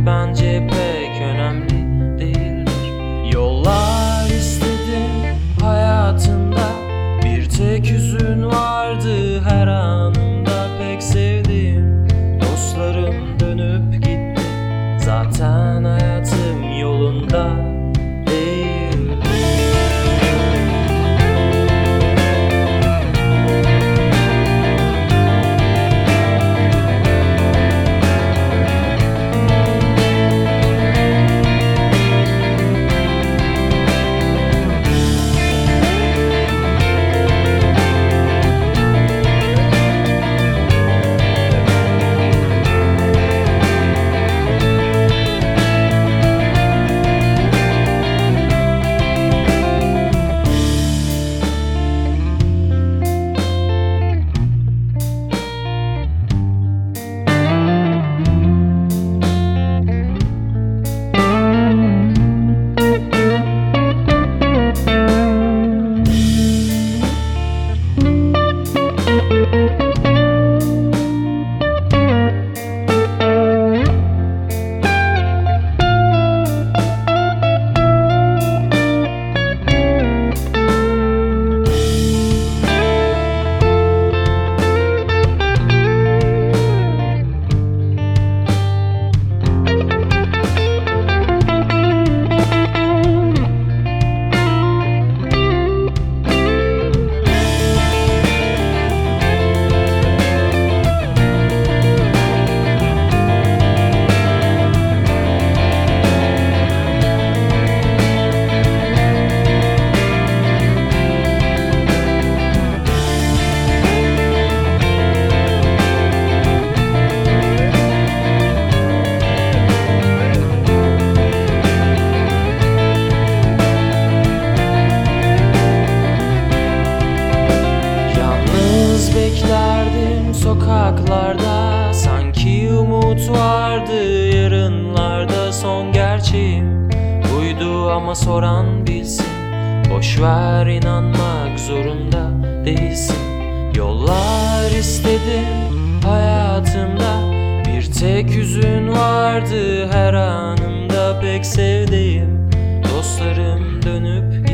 bence pek önemli değildir. Yollar istedim hayatımda, bir tek hüzün vardı her anımda. Pek sevdiğim dostlarım dönüp gitti, zaten hayatım yolunda değil. Sokaklarda sanki umut vardı, yarınlarda son gerçeğim buydu ama soran bilsin. Boşver, inanmak zorunda değilsin. Yollar istedim hayatımda, bir tek hüzün vardı her anımda. Pek sevdiğim dostlarım dönüp